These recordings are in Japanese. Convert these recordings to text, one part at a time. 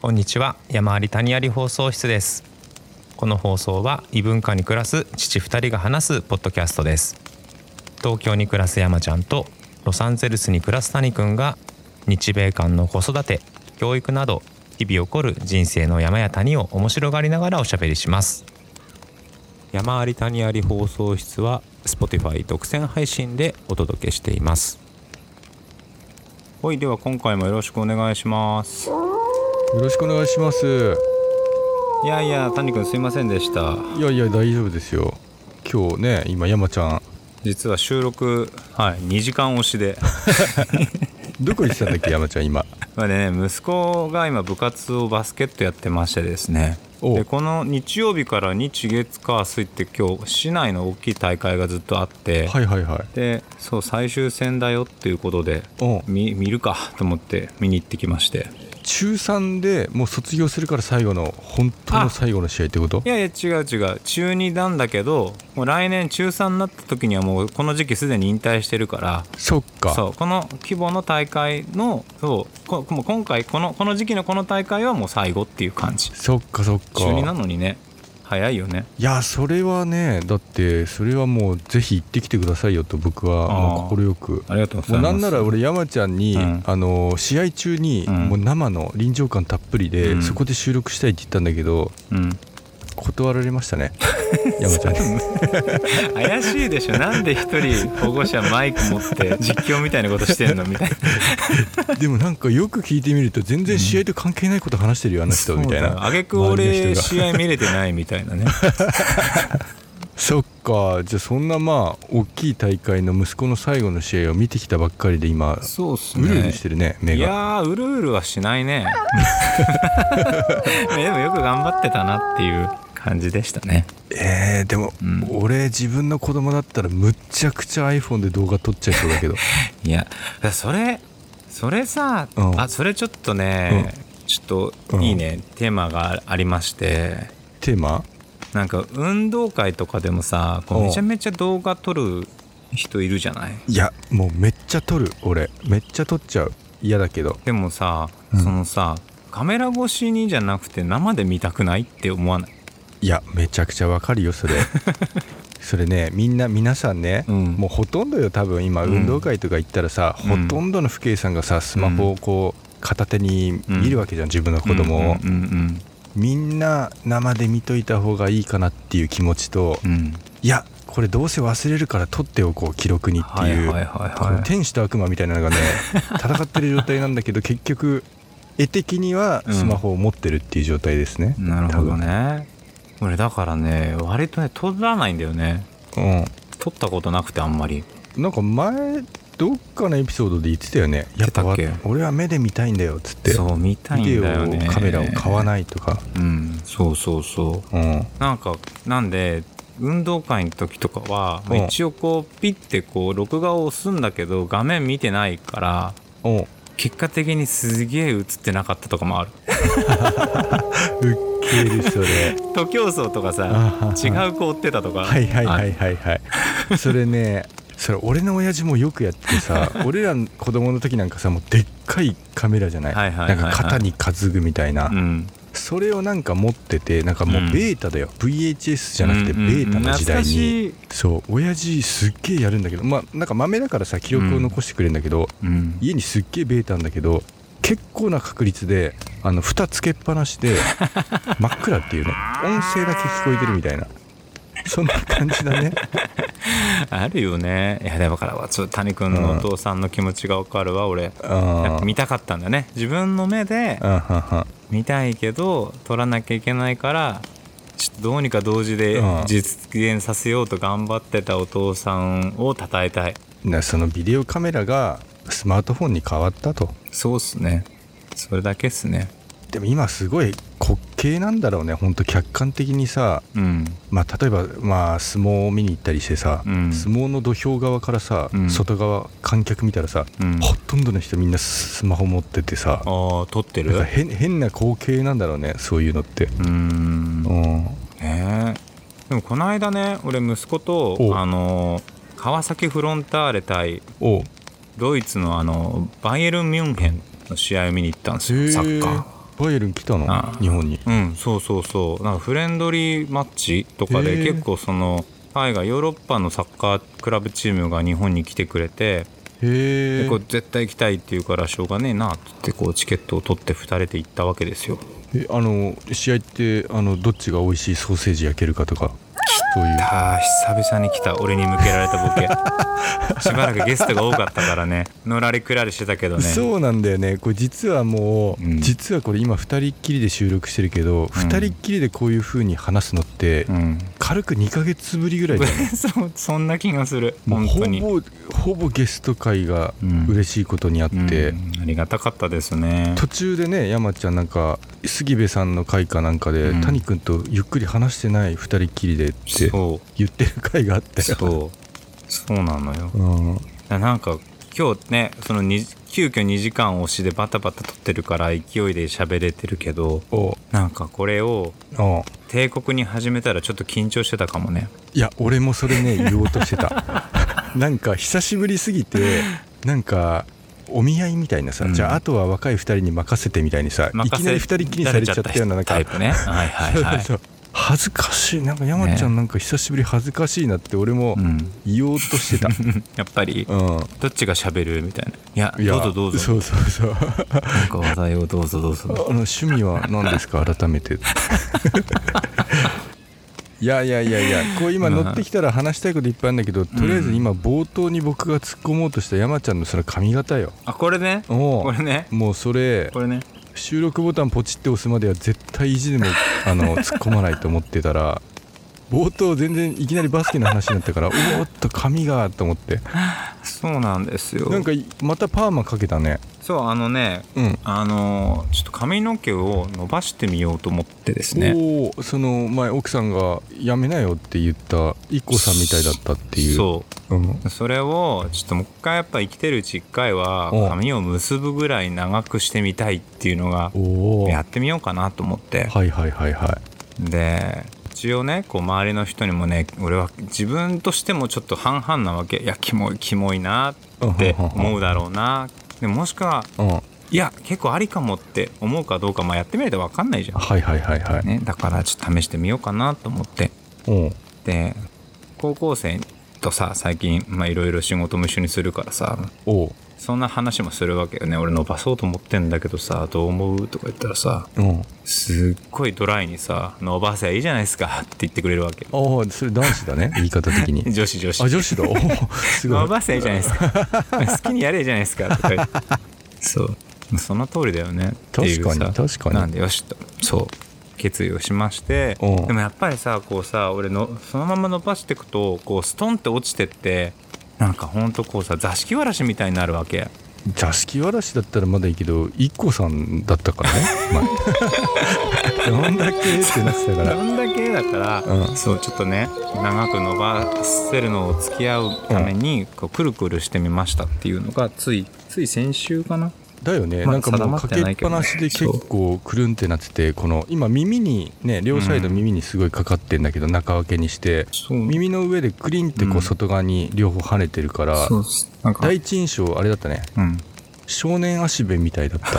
こんにちは、山あり谷あり放送室です。この放送は異文化に暮らす父2人が話すポッドキャストです。東京に暮らす山ちゃんとロサンゼルスに暮らす谷くんが日米間の子育て、教育など日々起こる人生の山や谷を面白がりながらおしゃべりします。山あり谷あり放送室は Spotify 独占配信でお届けしています。はい、では今回もよろしくお願いします。 よろしくお願いします。 いや谷くんすいませんでした。 いや大丈夫ですよ。今日ね、今山ちゃん実は収録、2時間押しでどこ行ってたんだっけ山ちゃん今。 ね、息子が今部活をバスケットやってましてですね、でこの日曜日から日月火水って今日市内の大きい大会がずっとあって、でそう最終戦だよっていうことで見るかと思って見に行ってきまして。 中3でもう卒業するから本当の最後の試合ってこと？ いや違う中2なんだけど、もう来年中3になった時にはもうこの時期すでに引退してるから。 そっか。 そうこの規模の大会のもう今回この時期のこの大会はもう最後っていう感じ。 そっか中 2なのにね、早いよね。 いやそれはね、だってそれはもうぜひ行ってきてくださいよと僕はもう心よく。 ありがとうございます。 もうなんなら俺山ちゃんに、試合中にもう生の臨場感たっぷりで、そこで収録したいって言ったんだけど、断られましたね山ちゃんに怪しいでしょ。なんで一人保護者マイク持って実況みたいなことしてんのみたいなでもなんかよく聞いてみると全然試合と関係ないこと話してるよあの人みたいな。 あげく俺試合見れてないみたいなねそっか。じゃあそんな大きい大会の息子の最後の試合を見てきたばっかりで今そうっすね、 うるうるしてるね目が。 いやうるうるはしないねでもよく頑張ってたなっていう感じでしたね。 でも、俺自分の子供だったらむっちゃくちゃ iPhone で動画撮っちゃいそうだけどいやそれさ、それちょっとね、ちょっといいね、テーマがありまして。 テーマ？ なんか運動会とかでもさ、めちゃめちゃ動画撮る人いるじゃない？ いやもうめっちゃ撮る。俺めっちゃ撮っちゃう。嫌だけど。 でもさ、そのさカメラ越しにじゃなくて生で見たくないって思わない？ いやめちゃくちゃわかるよそれそれね、皆さんね、もうほとんどよ多分今運動会とか行ったらさ、ほとんどの父兄さんがさスマホをこう片手に見るわけじゃん、自分の子供を。みんな生で見といた方がいいかなっていう気持ちと、いやこれどうせ忘れるから撮っておこう記録にっていう、天使と悪魔みたいなのがね戦ってる状態なんだけど結局絵的にはスマホを持ってるっていう状態ですね。 なるほどね。俺だからね割とね撮らないんだよね。撮ったことなくてあんまり。 なんか前どっかのエピソードで言ってたよね。やっぱ俺は目で見たいんだよっつって。 そう見たいんだよね。 ビデオカメラを買わないとか。 そう、なんで運動会の時とかは、一応こうピッてこう録画を押すんだけど画面見てないから結果的にすげえ映ってなかったとかもあるウッケるそれ徒競走とかさ違う子追ってたとか。 それね、それ俺の親父もよくやってさ俺らの子供の時なんかさもうでっかいカメラじゃない、なんか肩に担ぐみたいな、それをなんか持ってて、なんかもうベータだよ、VHS じゃなくてベータの時代に、そう親父すっげえやるんだけど、なんか豆だからさ記録を残してくれるんだけど、家にすっげえベータなんだけど結構な確率で蓋つけっぱなしで真っ暗っていうね、音声だけ聞こえてるみたいな、そんな感じだねあるよね。いやだから谷君のお父さんの気持ちが分かるわ。俺やっぱ見たかったんだね、自分の目で見たいけど撮らなきゃいけないからちょっとどうにか同時で実現させようと頑張ってたお父さんを称えたい。 そのビデオカメラがスマートフォンに変わったと。 そうっすね、それだけっすね。 でも今すごい滑稽なんだろうね、ほんと客観的にさ、例えば相撲を見に行ったりしてさ、相撲の土俵側からさ、外側観客見たらさ、ほとんどの人みんなスマホ持っててさ、 撮ってる。 変な光景なんだろうね、そういうのって。 でもこの間ね、俺息子と川崎フロンターレ対ドイツのバイエルンミュンヘンの試合を見に行ったんですよ、サッカー。 バイエルン来たの日本に。 そうなんかフレンドリーマッチとかで結構その海外ヨーロッパのサッカークラブチームが日本に来てくれて、でこう絶対行きたいって言うからしょうがねえなって言ってこうチケットを取って2人で行ったわけですよ。 試合ってどっちが美味しいソーセージ焼けるかとかそういう。 久々に来た俺に向けられたボケしばらくゲストが多かったからねのらりくらりしてたけどね。 そうなんだよね。これ実はもう、実はこれ今2人っきりで収録してるけど、2人っきりでこういう風に話すのって、軽く2ヶ月ぶりぐらいだよねそんな気がする本当に。 ほぼゲスト会が嬉しいことにあって、 ありがたかったですね。 途中でね山ちゃんなんか杉部さんの会かなんかで、谷君とゆっくり話してない2人っきりでって言ってる回があったよ。 そうなのよ、なんか今日ねその急遽2時間押しでバタバタ撮ってるから勢いで喋れてるけど、なんかこれを帝国に始めたらちょっと緊張してたかもね。 いや俺もそれね言おうとしてたなんか久しぶりすぎてなんかお見合いみたいなさ、じゃああとは若い2人に任せてみたいにさ、いきなり2人きりされちゃったようなタイプね。 そう恥ずかしい。なんか山ちゃんなんか久しぶり恥ずかしいなって俺も言おうとしてた、 やっぱり、どっちが喋るみたいな。いやどうぞそうなんか話題をどうぞ趣味は何ですか改めていやこう今乗ってきたら話したいこといっぱいあるんだけど、とりあえず今冒頭に僕が突っ込もうとした山ちゃんのその髪型よ。 これねもうそれこれね収録ボタンポチって押すまでは絶対意地でも突っ込まないと思ってたら冒頭全然いきなりバスケの話になったからおっと髪がと思って。 そうなんですよ。 なんかまたパーマかけたね。 そうちょっと髪の毛を伸ばしてみようと思ってですね。 その前奥さんがやめなよって言った IKKO さんみたいだったっていう。 それをちょっともう一回やっぱ生きてるうち一回は髪を結ぶぐらい長くしてみたいっていうのがやってみようかなと思って。で一応ねこう周りの人にもね俺は自分としてもちょっと半々なわけ。いやキモいなって思うだろうな。でもしくはいや結構ありかもって思うかどうかやってみないと分かんないじゃん。ね、だからちょっと試してみようかなと思って。で高校生とさ最近いろいろ仕事も一緒にするからさそんな話もするわけよね。俺伸ばそうと思ってんだけどさどう思うとか言ったらさ、すっごいドライにさ伸ばせばいいじゃないですかって言ってくれるわけ。 それ男子だね言い方的に女子女子だすごい伸ばせばいいじゃないですか好きにやれじゃないですかとか言ってその通りだよねっていうさ。 確かになんでよしと決意をしまして。でもやっぱりさこうさ俺のそのまま伸ばしていくとこうストンって落ちてってなんかほんとこうさ座敷わらしみたいになるわけ。 座敷わらしだったらまだいいけど IKKO さんだったからねどんだけってなってたからどんだけだから、そうちょっとね長く伸ばせるのを付き合うためにこうくるくるしてみましたっていうのがつい先週かなだよね。なんかもうかけっぱなしで結構くるんってなってて、この今耳にね両サイド耳にすごいかかってんだけど中分けにして耳の上でクリンってこう外側に両方跳ねてるから第一印象あれだったね。少年足部みたいだった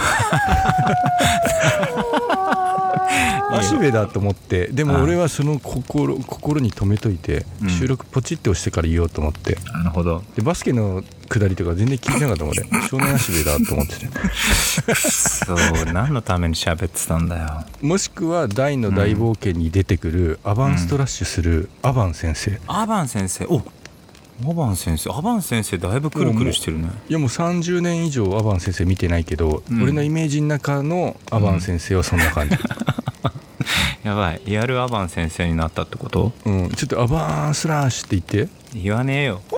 足部だと思って。でも俺はその心に留めといて収録ポチって押してから言おうと思って。 なるほど。 でバスケの下りとか全然聞いてなかったもん俺少年足部だと思っててそう何のために喋ってたんだよ。 もしくは大の大冒険に出てくるアバンストラッシュするアバン先生。 アバン先生アバン先生だいぶくるくるしてるね。 いやもう30年以上アバン先生見てないけど、俺のイメージの中のアバン先生はそんな感じ、 やばいリアルアバン先生になったってこと？ ちょっとアバンスラッシュって言って。 言わねえよ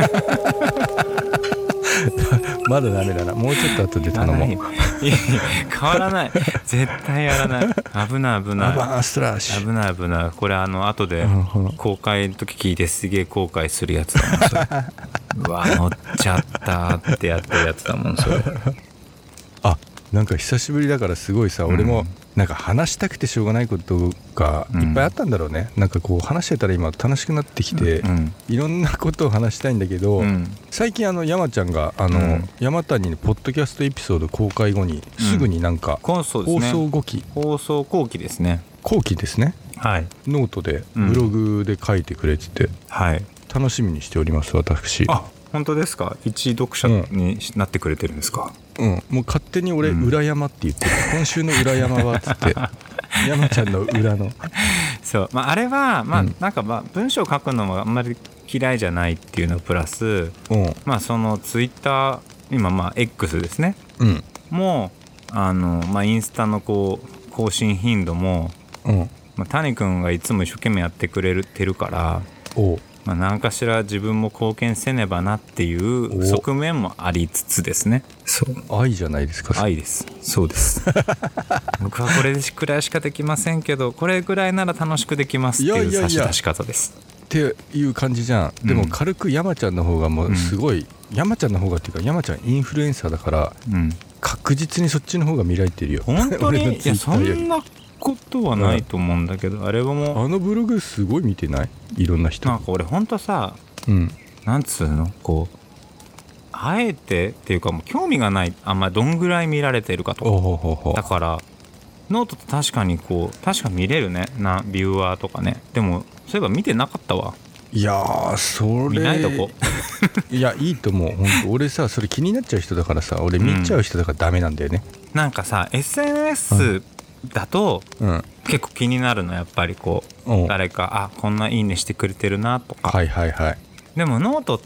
まだダメだな。もうちょっと後で頼もう。 変わらない絶対やらない。危ないアバンスラッシュ危ないこれ後で公開の時聞いてすげえ後悔するやつだもんそれうわ乗っちゃったってやってるやつだもんそれ。 なんか久しぶりだからすごいさ、俺もなんか話したくてしょうがないことがいっぱいあったんだろうね。なんかこう話してたら今楽しくなってきて、いろんなことを話したいんだけど、最近山ちゃんが山谷のポッドキャストエピソード公開後にすぐになんか放送後期、 放送後期ですね。 後期ですね。はい。ノートでブログで書いてくれてて、はい。楽しみにしております私。 あ、本当ですか。一読者になってくれてるんですか。 もう勝手に俺裏山って言ってる、今週の裏山はっつって山ちゃんの裏のそう、あれはなんか文章を書くのもあんまり嫌いじゃないっていうのプラス、そのツイッター今X ですね、もうインスタのこう更新頻度も、谷君がいつも一生懸命やってくれてるから、何かしら自分も貢献せねばなっていう側面もありつつですね。 そう愛じゃないですか。 愛です。そうです僕はこれくらいしかできませんけど、これぐらいなら楽しくできますっていう差し出し方ですっていう感じじゃん。でも軽く山ちゃんの方がもうすごい、山ちゃんの方がっていうか山ちゃんインフルエンサーだから、確実にそっちの方が見られてるよ。 本当にいやそんなことはないと思うんだけど、あれはもうブログすごい見てない？いろんな人。 なんか俺ほんとさ、なんつうの、こうあえてっていうかもう興味がない、あんまりどんぐらい見られてるかとか。だからノートって確かに見れるねな、ビューアーとかね。でもそういえば見てなかったわ。 いやーそれ見ないとこいやいいと思う。本当俺さそれ気になっちゃう人だからさ、俺見ちゃう人だからダメなんだよね。 なんかさ SNSだと、結構気になるのやっぱりこう、誰かこんないいねしてくれてるなとか。でもノートって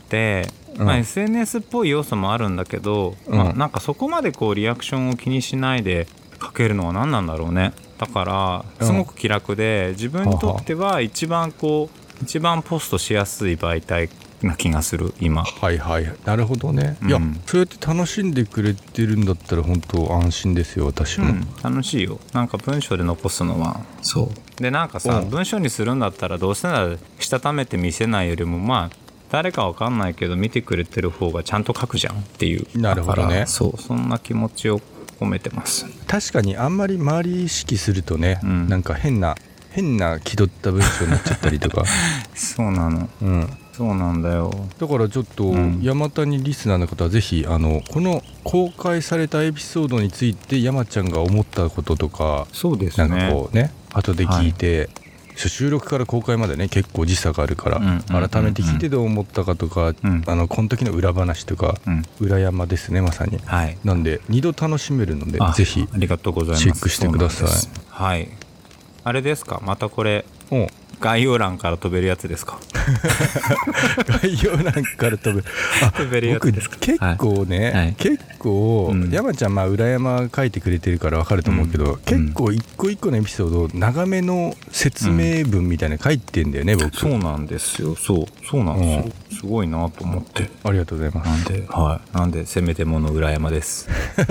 、SNS っぽい要素もあるんだけど、なんかそこまでこうリアクションを気にしないで書けるのは何なんだろうね。だからすごく気楽で、自分にとっては一番ポストしやすい媒体な気がする今。なるほどね。いやそうやって楽しんでくれてるんだったら本当安心ですよ私も。楽しいよ。なんか文章で残すのは。そうでなんかさ、文章にするんだったらどうせならしたためて見せないよりも誰かわかんないけど見てくれてる方がちゃんと書くじゃんっていう。なるほどね。そんな気持ちを込めてます。確かにあんまり周り意識するとね、なんか変な気取った文章になっちゃったりとかそうなの。そうなんだよ。だからちょっと山谷リスナーの方はぜひこの公開されたエピソードについて山ちゃんが思ったこととか、そうですね、なんかこうね後で聞いて、収録から公開までね結構時差があるから、改めて聞いてどう思ったかとか、この時の裏話とか、裏山ですねまさに。なんで2度楽しめるのでぜひチェックしてください。はい。あれですか、またこれ概要欄から飛べるやつですか概要欄から飛べるやつですか。結構ね、結構山ちゃん裏山書いてくれてるから分かると思うけど、結構一個一個のエピソード長めの説明文みたいなの書いてんだよね僕。そうなんですよ。そうなんですよ。すごいなと思って。ありがとうございます。なんでせめてもの裏山です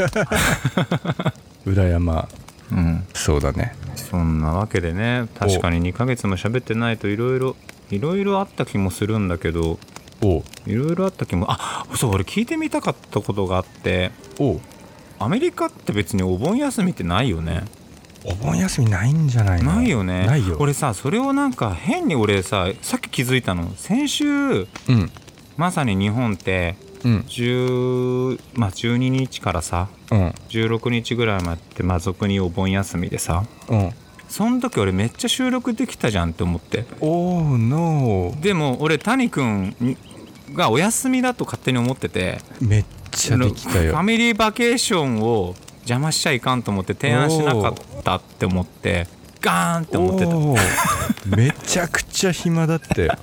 裏山。そうだね。そんなわけでね、確かに2ヶ月も喋ってないといろいろあった気もするんだけど、いろいろあった気も、そう俺聞いてみたかったことがあって、アメリカって別にお盆休みってないよね。お盆休みないんじゃないの？ないよね。ないよ。俺さそれをなんか変に俺さっき気づいたの。先週、まさに日本って12日からさ、16日ぐらいまで俗にお盆休みでさ、その時俺めっちゃ収録できたじゃんって思って。でも俺谷君がお休みだと勝手に思ってて、めっちゃできたよ。ファミリーバケーションを邪魔しちゃいかんと思って提案しなかったって思ってガーンって思ってた。めちゃくちゃ暇だったよ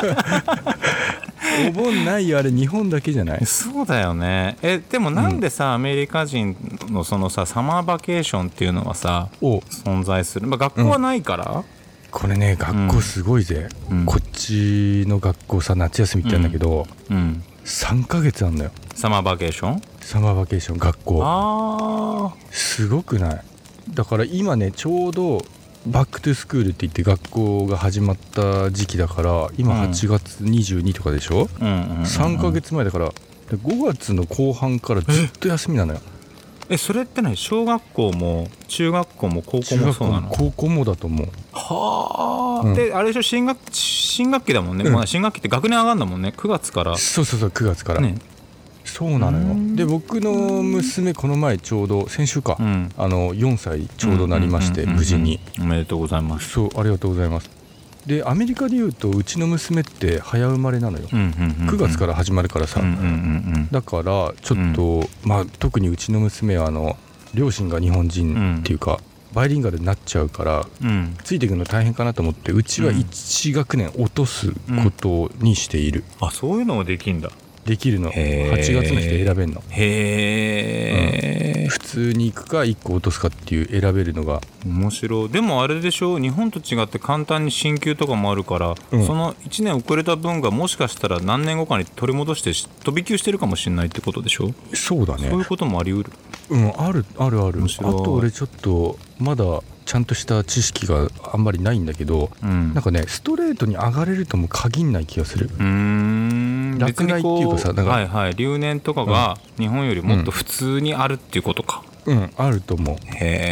お盆ないよ、あれ日本だけじゃない？そうだよね。でもなんでさ、アメリカ人のそのさサマーバケーションっていうのはさ存在する、学校はないから、これね学校すごいぜ、こっちの学校さ夏休みって言うんだけど、3ヶ月あんのよ。サマーバケーション？サマーバケーション学校。すごくない？だから今ねちょうどバックトゥスクールって言って学校が始まった時期だから、今8月22とかでしょ、3ヶ月前だから5月の後半からずっと休みなのよ。 それってね、小学校も中学校も高校もそうなの？ 高校もだと思う。 はあ、であれでしょ、新学期だもんね、まあ、新学期って学年上がるんだもんね、9月から。 そう9月からね。そうなのよ。で僕の娘この前ちょうど先週か、4歳ちょうどなりまして、無事に。 おめでとうございます。 そう、ありがとうございます。でアメリカでいうとうちの娘って早生まれなのよ。9月から始まるからさ、だからちょっと、まあ特にうちの娘は両親が日本人っていうか、バイリンガルになっちゃうから、ついていくの大変かなと思って、うちは1学年落とすことにしている。 あ、そういうのもできんだ。 できるの。8月の人選べんの。 へえ、 普通に行くか1個落とすかっていう選べるのが面白い。でもあれでしょ、日本と違って簡単に進級とかもあるから、その1年遅れた分がもしかしたら何年後かに取り戻して飛び級してるかもしれないってことでしょ。 そうだね。 そういうこともあり得る。 ある。あと俺ちょっとまだちゃんとした知識があんまりないんだけど、なんかねストレートに上がれるとも限んない気がする。落第っていうかさ、 はいはい、留年とかが日本よりもっと普通にあるっていうことか。 あると思う。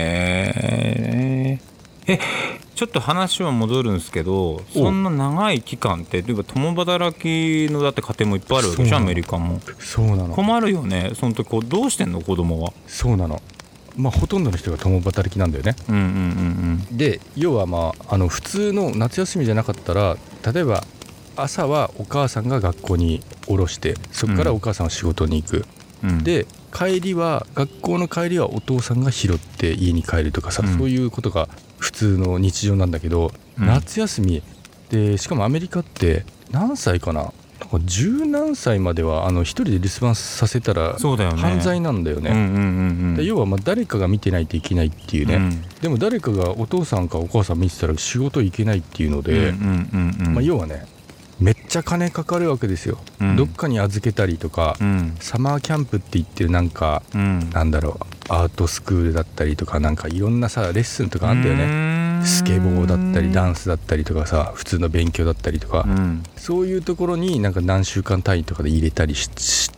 へえ。ちょっと話は戻るんですけど、そんな長い期間って例えば共働きのだって家庭もいっぱいあるわけでしょ、アメリカも。 そうなの。 困るよね、その時どうしてんの子供は。 そうなの。まあほとんどの人が共働きなんだよね。で要はまあ普通の夏休みじゃなかったら、例えば朝はお母さんが学校に降ろして、そこからお母さんは仕事に行く、で帰りは学校の帰りはお父さんが拾って家に帰るとかさ、そういうことが普通の日常なんだけど、夏休みでしかもアメリカって何歳かな、十何歳までは一人で留守番させたら犯罪なんだよね。要はまあ誰かが見てないといけないっていうね、でも誰かがお父さんかお母さん見てたら仕事行けないっていうので、まあ要はねめっちゃ金かかるわけですよ。どっかに預けたりとか、サマーキャンプって言ってるなんか、なんだろう、アートスクールだったりとか、なんかいろんなさレッスンとかあんだよね。スケボーだったりダンスだったりとかさ、普通の勉強だったりとか、そういうところになんか何週間単位とかで入れたりして、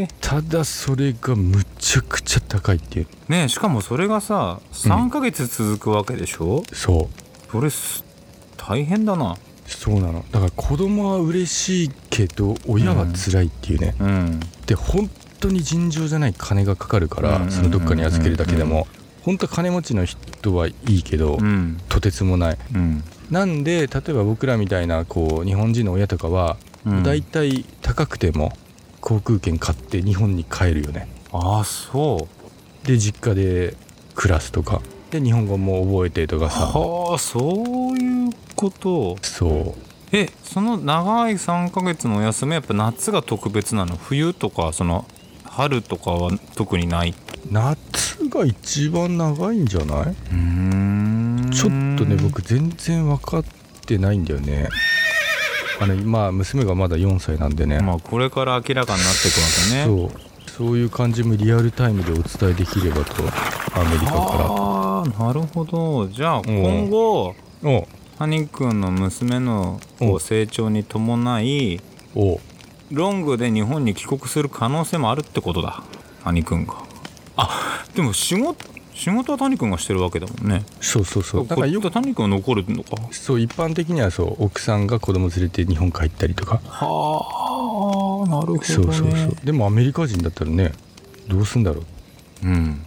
ただそれがむちゃくちゃ高いっていうね。しかもそれがさ3ヶ月続くわけでしょ。 そうそれ大変だな。 そうなの。だから子供は嬉しいけど親は辛いっていうね、で本当に尋常じゃない金がかかるから、そのどっかに預けるだけでも、本当は金持ちの人はいいけど、とてつもない、なんで例えば僕らみたいなこう日本人の親とかは、だいたい高くても航空券買って日本に帰るよね。 ああそうで実家で暮らすとかで日本語も覚えてとかさ。 はあ、そういうこと。 そう。 その長い3ヶ月のお休みはやっぱ夏が特別なの？冬とかその春とかは特にない？ 夏が一番長いんじゃない？ちょっとね僕全然分かってないんだよね。今娘がまだ4歳なんでね、 まあこれから明らかになっていくわけね。 そういう感じもリアルタイムでお伝えできればと、アメリカから。 なるほど。じゃあ今後谷君の娘の成長に伴いロングで日本に帰国する可能性もあるってことだ、谷君が。でも仕事は谷君がしてるわけだもんね。 そうだからよく谷君は残るのか。 そう一般的にはそう奥さんが子供連れて日本帰ったりとか。 はあ、なるほどね。 そうでもアメリカ人だったらねどうすんだろう。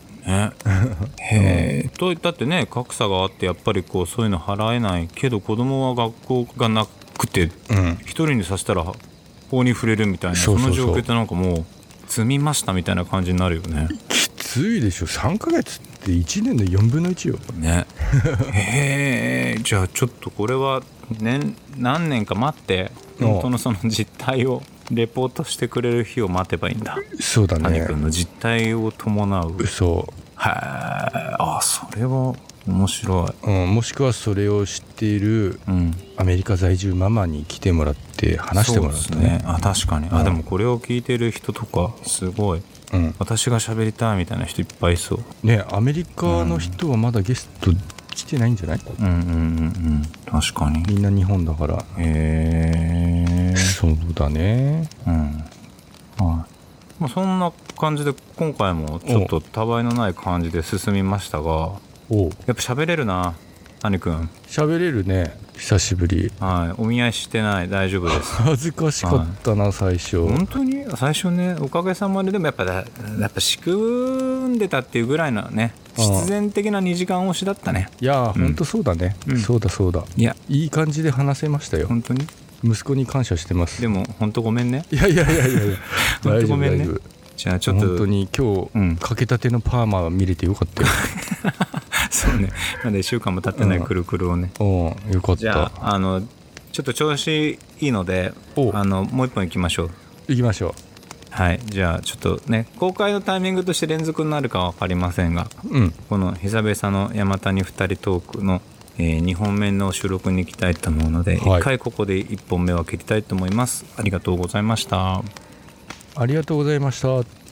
だってね格差があってやっぱりこうそういうの払えないけど、子供は学校がなくて一人にさせたら法に触れるみたいな、その状況ってなんかもう積みましたみたいな感じになるよね。 きついでしょ。3ヶ月って1年の4分の1よね。じゃあちょっとこれは何年か待って本当のその実態をレポートしてくれる日を待てばいいんだ。 そうだね。 谷君の実態を伴う。 そうそれは面白い。 もしくはそれを知っているアメリカ在住ママに来てもらって話してもらうとね。 確かに。でもこれを聞いてる人とかすごい、私が喋りたいみたいな人いっぱいいそうね。アメリカの人はまだゲスト来てないんじゃない？ 確かに。 みんな日本だから。そうだね。 まあ、そんな感じで今回もちょっとたわいのない感じで進みましたが、やっぱ喋れるな谷くん。 喋れるね、久しぶり。 はい、お見合いしてない、大丈夫です。 恥ずかしかったな、最初。 本当に最初ね、おかげさまで。でもやっぱ仕組んでたっていうぐらいのね、必然的な2時間押しだったね。 いや本当そうだね、そうだそうだ。いや、いい感じで話せましたよ。 本当に息子に感謝してます。 でも本当ごめんね。 いや本当ごめんね。じゃあちょっと本当に今日、かけたてのパーマ見れてよかったよ。 そうね、まだ1週間も経ってないくるくるをね。 よかった。 じゃあちょっと調子いいので、もう一本いきましょう。 行きましょう。 はい、じゃあちょっとね、公開のタイミングとして連続になるかは分かりませんが、この久々の山谷2人トークの、2本目の収録に行きたいと思うので、1回ここで1本目は切りたいと思います。ありがとうございました。 ありがとうございました。